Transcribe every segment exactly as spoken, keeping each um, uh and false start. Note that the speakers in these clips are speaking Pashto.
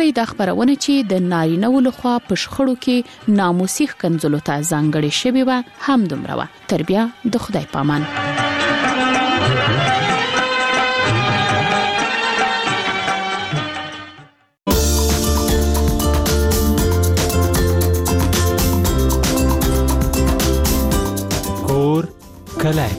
وایي دا خبرونه چې د نارینه‌و لخوا په شخړو کې ناموسي ښکنځلو ته ځانګړې شوې وه هم دومره وه. تر بیا د خدای پامان. کلای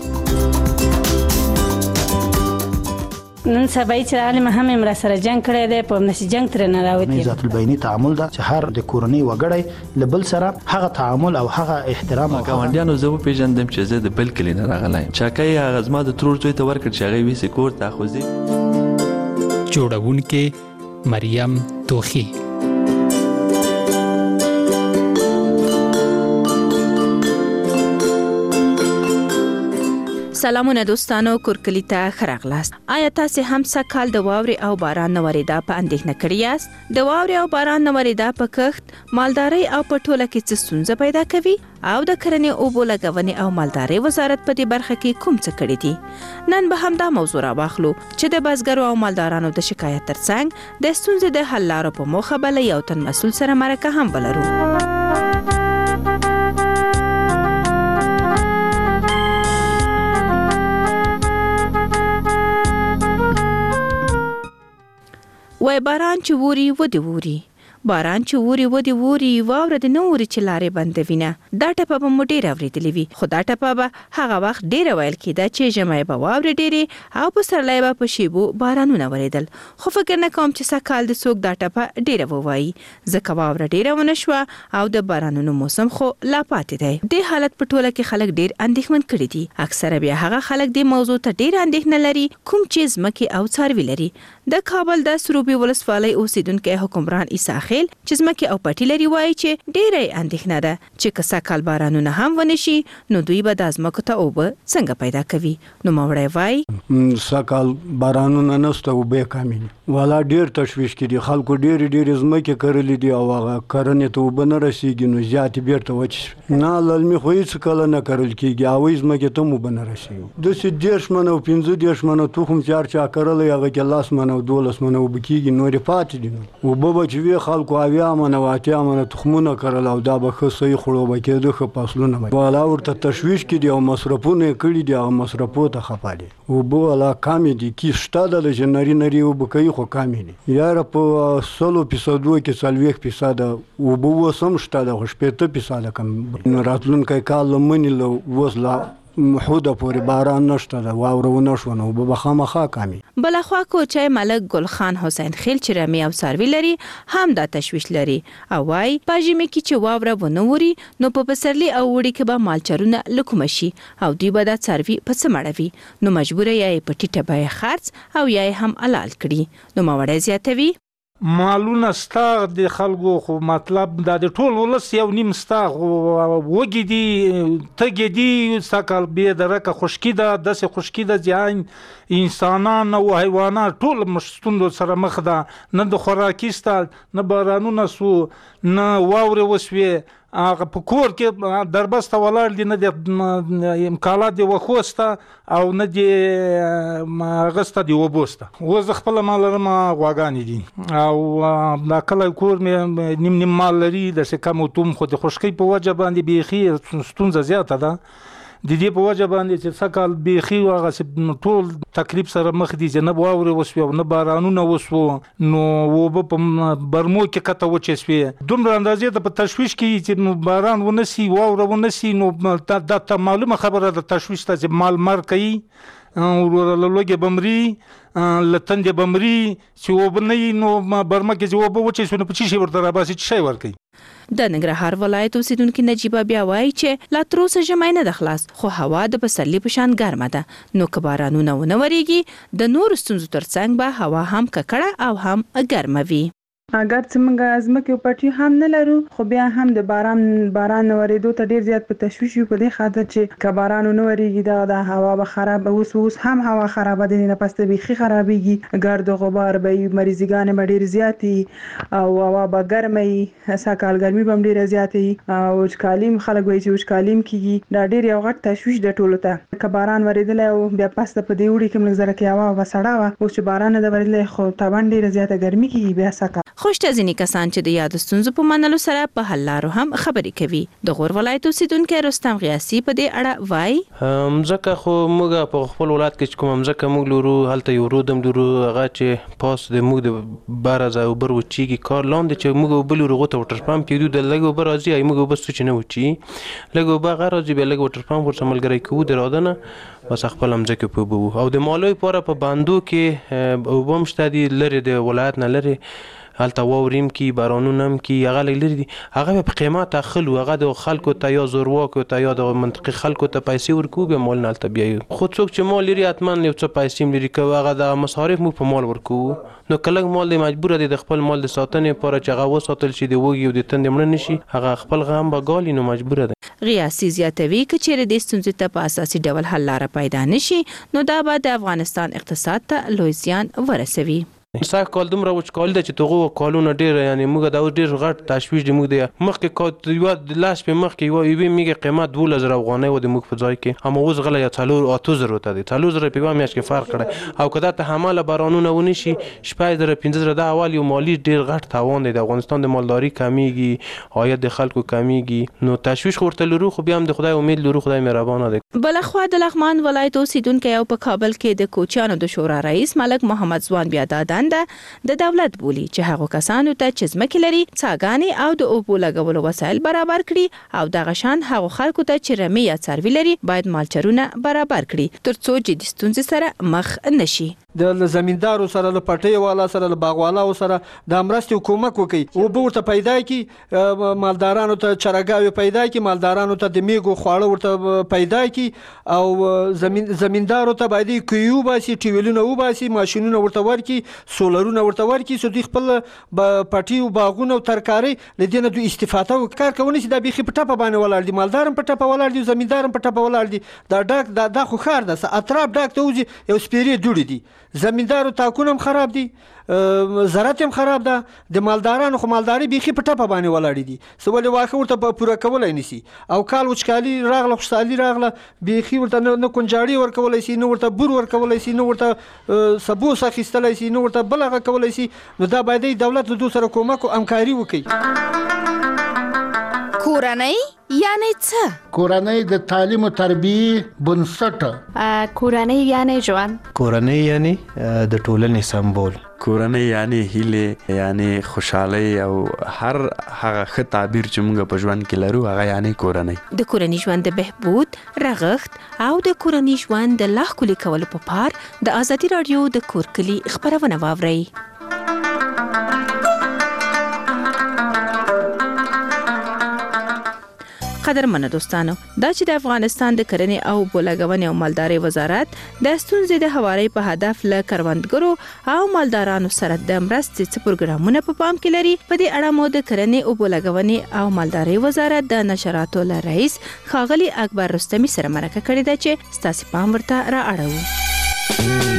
نن سبا چې عالم هم امر سره جنگ کړی دی په نشي جنگ تر نه راوتی. ذات البینی تعامل دا چې هر د کورنۍ وګړی لبل سره هغه تعامل او هغه احترام او ګاونډیانو زه په پیژندم چې زه د بل کلی نه راغلی چاکای هغه زما د ترور زوی ته ورکړ چې هغه وی سکور ته خوځي. جوړونکې مریم توخی. سلامونه دوستانو، کورکلی ته خراغلاست. آیا تاسو هم سکهال د واوري او باران نوریدا په اندېښنه کړی یاست؟ د واوري او باران نوریدا په کښت، مالداري او په ټوله کې څه ستونزه پیدا کوي؟ او د کرنې اوبو لګونې او مالداري وزارت په دې برخه کې کوم څه کړی دي؟ نن به هم دا موضوع راواخلو چې د بزګرو او مالدارانو د شکایت ترڅنګ د ستونزې د حل لارو په موخه بل یو تن مسؤل سره مرکه هم ولرو. وای باران چې ووري ودی ووري باران چې ووري ودی ووري واوره د نوري چې لارې بندوینه. دا ټپه به مو ډېره اورېدلې وي، خو دا ټپه به هغه وخت ډېره ویل کېده چې ژمی به واورې ډېرې او پسرلی به په شیبو بارانونه ورېدل. خو فکر نه کوم چې سږ کال د څوک دا ټپه ډېره ووایي، ځکه واوره ډېره ونه شوه او د بارانونو موسم خو لا پاتې دی. دې حالت په ټوله کې خلک ډېر اندېښمن کړي دي. اکثره بیا هغه خلک دې موضوع ته ډېره اندېښنه لري کوم چې ځمکې او څاروي لري. د کابل د سروبي ولسوالۍ اوسیدونکی حکمران عیسی خیل چې ځمکې او پټي لري وایي چې ډېره اندېښنه ده چې که سږ کال بارانونه هم ونه شي نو دوی به د ځمکو ته اوبه څنګه پیدا کوي. نو موړی وایي سږ کال بارانونه نشته، اوبه کمې دي. والا ډېر تشویش کې دي، خلکو ډېرې ډېرې ځمکې کرلې دي او هغه کرنې ته اوبه نه رسېږي نو زیاتې بیرته وچې شوې. نه للمي خو هېڅ کله نه کرل کېږي، هغوی ځمکې ته هم اوبه نه رسېږي. داسې دېرش منه او پنځه دېرش منه تخم چې هر چا کرلی هغه کې لس منه او دولس منه اوبه کېږي، نورې پاتې دي. نو اوبه به چې وي خلکو اویا منه او اتیا منه تخمونه کرل او دا به ښه صحیح خړوبه کېده، ښه فصلونه به والا ورته تشویش کې دي او مصرفونه یې کړي دي، هغه مصرفو ته خفه دي. اوبه والا کمې دي، کیس شته ده چې نري نري اوبه کوي خو کمې دي. یاره په سلو فیصدو کې څلوېښت فیصده اوبه اوس هم شته ده خو شپېته فیصده کم. نو راتلونکی کال له منې له اوس لا محوده پورې باران نشته ده، واوره ونه شوه نو اوبه به خامخا کمې. بلخوا کوچی ملک ګل خان حسین خیل چې رمې او څاروي لري هم دا تشویش لري او وایي په ژمي کې چې واوره ونه وري نو په پسرلي او وړي کې به مالچرونه له کومه شي او دوی به دا څاروي په څه مړوي، نو مجبوره یا یې په ټیټه بیه خرڅ او یا یې هم حلال کړي. نو ماوړی زیاتوي مالونه ستا د خلکو خو مطلب دا د ټول ولس یو نیم ستا وږي دي تږي دي. سږ کال بې درکه خشکي ده، داسې خشکي ده چې انسانان او حیوانات ټول ستونزو سره مخ ده. نه د خوراکي سته، نه بارانونه سو، نه واورې وسوې، هغه په کور کې دربسته ولاړ دي، نه د امکانات د وښو سته او نه د هغه سته د اوبو سته. اوس زه خپله ما لرم غواګانې دي او دا کله کور مې نیم نیم مال لري، داسې کم او توم، خو د خشکۍ په وجه باندې بیخي ستونزه زیاته ده. د دې په وجه باندې چې سږ کال بیخي هغسې ټول تکلیف سره مخ دي چې نه واورې وسوې او نه بارانونه وسوه، نو اوبه په برمو کې کته وچې سوې. دومره اندازې ته په تشویش کې چې نو باران ونه سي، واوره ونه سي، نو دا معلومه خبره ده تشویش ته چې مال مر کوي، لوږې به مري، له تندې به مري. چې اوبه نه وي نو برمه کې چې اوبه وچې سوې نو په څه شي ورته راباسي، څه شی ورکوي. د ننګرهار ولایت اوسیدونکي نجیبه بیا وایي چې لا تر اوسه ژمی نه ده خلاص، خو هوا د پسرلي په شان ګرمه ده. نو که بارانونه ونه ورېږي د نورو ستونزو ترڅنګ به هوا هم ککړه او هم ګرمه وي. اگر څنګه ځمکې او پټي هم نه لرو خو بیا هم د باران باران ورېدو ته ډیر زیات په تشویش یو، په دې خاطر چې که باران ونه ورېږي دا د هوا به خراب، اوس اوس هم هوا خرابه دي، نه پس ته بیخي خرابېږي، ګرد و غبار به وي، مریضګانې به ډېرې زیاتې او هوا به ګرمه وي. سږ کال ګرمي به هم ډېره زیاته وي او وچکالي خلک وایي چې وچکالي هم کېږي. دا ډېر یو غټ تشویش دی ټولو ته. که باران ورېدلی او بیا پس ته په دې اوړي کې لږ زره کې هوا به سړه وه، اوس چې باران نه ده ورېدلی خو طبعا ډېره زیاته ګرمي کېږي بیا سږ کال. خوشته ځینې کسان چې د یاد ستونزو په منلو سره په حل لارو هم خبرې کوي. د غور ولایت اوسیدونکي رستم غیاسي په دې اړه وایي مځکه خو موږ په خپل ولایت کې کوم مځکه موږ لرو هلته یو رودم لرو هغه چې پاس د موږ د بار ځای اوبر وچیږي کار لاندې چې موږ بل ورغو ته وټر پمپ کېدو د لږ اوبه راځي ای موږ اوبه څه چې نه وچي لږ اوبه هغه راځي بیا لږ وټر پمپ ورسره ملګری کوو د راده نه بس خپل مځکې په اوبه وو او د مالوی پاره په باندو کې اوبه هم شته دي لرې د ولایت نه لرې هلته واوریم کې بارانونه هم کې هغه لري دي هغه په قیمت اخلو هغه د خلکو ته یا زورواکو ته یا د منطقي خلکو ته پیسې ورکو به مال نه هلته بیا خو څوک چې مال لري حتما یو څه پیسې لري که هغه د مصارف مو په مال ورکو نو کله مال د مجبور دي د خپل مال د ساتنې لپاره چې هغه وساتل شي د وږي او د تندې مړ نشي هغه خپل غم به ګالي نو مجبور دي. غیاسي زیاتوي چې چیرې د ستونزې ته په اساسي ډول حل لاره پیدا نشي نو دا به د افغانستان اقتصاد ته لوی زیان ورسوي. سږ کال دومره وچکالي ده چې دغو کالونه ډېره یعنې موږ دا اوس ډېر غټ تشویش دی موږ د مخکې کال یوه لاس پې مخکې یوه یوې میږې قیمت دولس زره افغانۍ وه د موږ په ځای کې اما اوس غلی یا څلور اتو زرو ته دی څلور زره په یوه میاشت کې فرق کړی او که دا تحمله بارانونه ونشي شپږ زره پنځه زره دا اول یو مالي ډېر غټ تاوان دی د افغانستان د مالداري کمیږي عاید د خلکو کمیږي نو تشویش خو ورته لرو خو بیا هم د خدای امید لرو خدای مهربانه دی. بلخوا د لغمان ولایت اوسیدونکی او په کابل کې د کوچیانو د شورا رئیس ملک محمد ځوان بیا دا دنده د دولت بولی چې هغه کسانو ته چې ځمکې لري څاګانې او د اوبو لګولو وسایل برابر کړي او دغه شان هغه خلکو ته چې رمې یا څاروي لري باید مالچرونه برابر کړي ترڅو جدي ستونزې سره مخ نشي. د زمیندارو سره له پټي والا سره له باغوالو سره د امرستي حکومت کوي او به ورته پیدا کی مالدارانو ته چرګاوي پیدا کی مالدارانو ته د میګو خواړه ورته پیدا کی او زمين زمیندارو ته باید کیو باسي ټیولونه و باسي ماشينونه ورته ورکی سولرونه ورته ورکی سو دوی خپل پټي او باغونه او ترکاري لدینه دوی استفاده وکړ کوي چې د بيخي په ټاپه باندې ولاړ دي مالدارم په ټاپه ولاړ دي زمیندارم په ټاپه ولاړ دي دا ډاک دا د خو خار ده اطراف ډاک ته وځي یو سپيري جوړي دي زمیندارو تاکونم خراب دي زراعت هم خراب ده د مالدارانو خو مالداري بيخي په ټاپه باندې ولاړ دي سو ولې واخه ورته پوره کولای نشي او کال وچکالي راغله خوشالي راغله بيخي ورته نه کنجاړي ورکولای شي نو ورته بور ورکولای شي نو ورته سبو سخیستلای شي نو ورته بلغه کولای شي نو دا باید دولت له دوی سره کومک او همکاري وکړي. کورنۍ یعنی څه؟ کورنۍ د تعلیم او تربیه بنسټ. کورنۍ یعنی ژوند. کورنۍ یعنی د ټولنې سمبول. کورنۍ یعنی هیله یعنی خوشحالي او هر هغه ښه تعبیر چې موږ په ژوند کې لرو هغه یعنی کورنۍ. د کورنۍ ژوند د بهبود رغښت او د کورنۍ ژوند د لا ښکلي کولو په پار د ازادي رادیو د کور کلي خبرونه واورئ. قدرمنو دوستانو دا چې د افغانستان د کرنې او بولګونې او مالدارۍ وزارت د ستونزې د هواري په هدف له کروندګرو او مالدارانو سره د مرستې څه پروګرامونه په پام کې لري په دې اړه مو د کرنې او بولګونې او مالدارۍ وزارت د نشراتو له رئیس ښاغلي اکبر رستمي سره مرکه کړې ده چې ستاسو پام ورته را اړوو.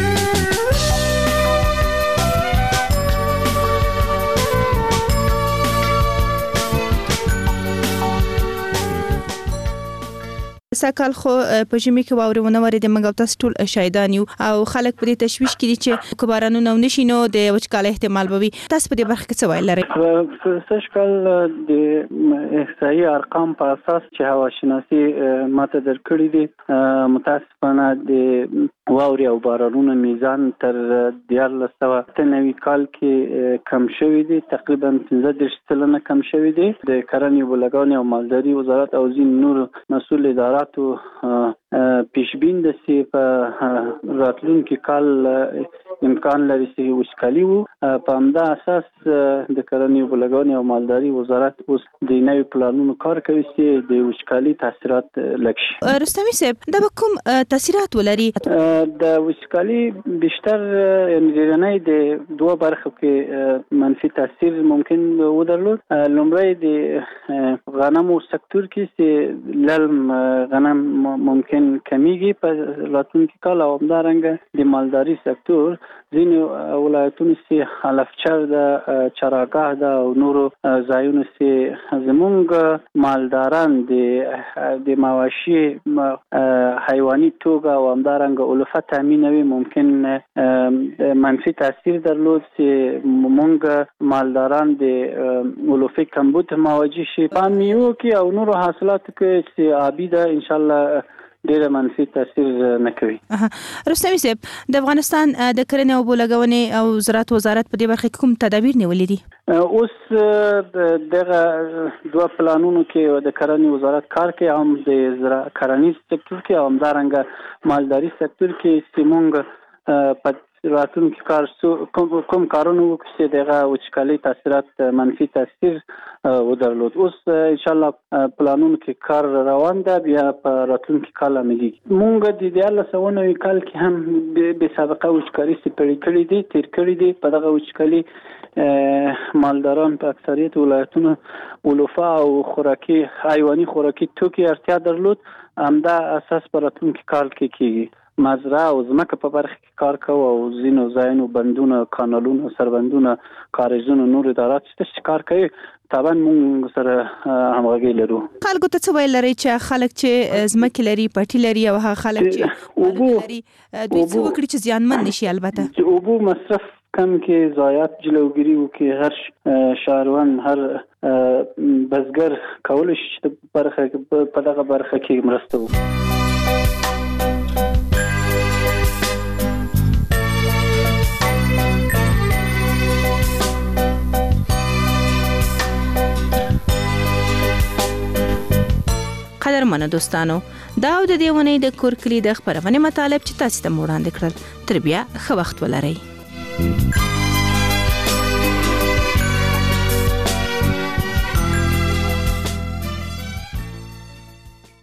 سکهال خو په ژمي کې واورې ونه ورېدې موږ تاسو ټول شاهدان یو او خلک په دې تشویش کې دي چې که بارانونه ونشي نو د وچکالۍ احتمال به وي. تاسو په دې برخه کې څه ویل لرئ؟ سږکال د احصایي ارقام په اساس چې هواشناسي ماته درکړي دي متاسفانه د واورې او بارانونو میزان تر دیارلس سوه اته نوي کال کې کم شوی دی تقریبا پنځه دېرش سلنه کم شوی دی. د کرنې بولګونې او مالداري وزارت او ځینې نور مسؤل ادارات پیشبین د سی په راتلونکي کال امکان لري چې وچکالي وو په همدا اساس د کرنې بولګونې او مالداري وزارت اوس د نوي پلانونو کار کوي چې د وچکالي تاثیرات لږ شي. رستمي صاحب دا به کوم تاثیرات ولري؟ د وچکالي بیشتر انرژي د دوه برخو کې منفي تاثیر ممکن ودرلود. لومړی د غنمو سکتور کې چې للم غنم ممکن کمیږي په راتلونکي کال او همدارنګه د مالداري سکتور ځینې ولایتونو چې حلفچر ده چراګاه ده او نورو ځایونو چې زمونږ مالداران د د مواشي حیواني توګه او همدارنګه علوفه تامینوي ممکن منفي تاثیر درلود چې مونږ مالداران د علوفه کمبود مواجه شي په میوه کې او نورو حاصلاتو کې چې آبی ده ان شاء الله ډېر منفي تاثیر نه کوي. رستمي صاحب د افغانستان د کرنې او بولګونې او زراعت وزارت په دې برخه کې کوم تدابیر نیولې دي؟ اوس دغه دوه پلانونو کې د کرنې وزارت کار کوي، هم د زراعت کرنیز سکتور کې او همدارنګه مالداري سکتور کې چې موږ په راتلونکي کار کوم کارونه وکړو چې دغه وچکالي تاثیرات منفي تاثیر ودرلود. اوس ان شاء الله پلانونو کې کار روان ده، بیا په راتلونکي کال عملي مونږ د دیارلس سوه نوي کال کې هم به سابقه وچکالي سپړې کړې دي تیر کړې دي. په دغه وچکالي مالداران په اکثریت ولایتونو علوفه او خوراکي حیواني خوراکي توکي اړتیا درلود. همدا اساس په راتلونکي کال کې کیږي. مزرعه او ځمکه په برخه کې کار کوو او ځینو ځایونو بندونه کانالونه سربندونه کاریزونه نور ادارات چې کار کوي طبعا موږ سره همغږي لرو. خلکو ته څه ویل لري چې خلک چې ځمکې لري پټي لري او هغه خلک چې اوبو لري دوی څه وکړي چې زیانمن نشي؟ البته چې اوبو مصرف کم کې ضایعات جلوګیری وکړي. هر شهروان هر بزګر کولای شي چې برخه په دغه برخه کې مرسته وکړي. قدرمنو دوستانو، دا او د دې ونې د کور کلی د خبرونه مطالب چې تاسو ته وړاندې کړل. تر بیا ښه وخت ولرئ.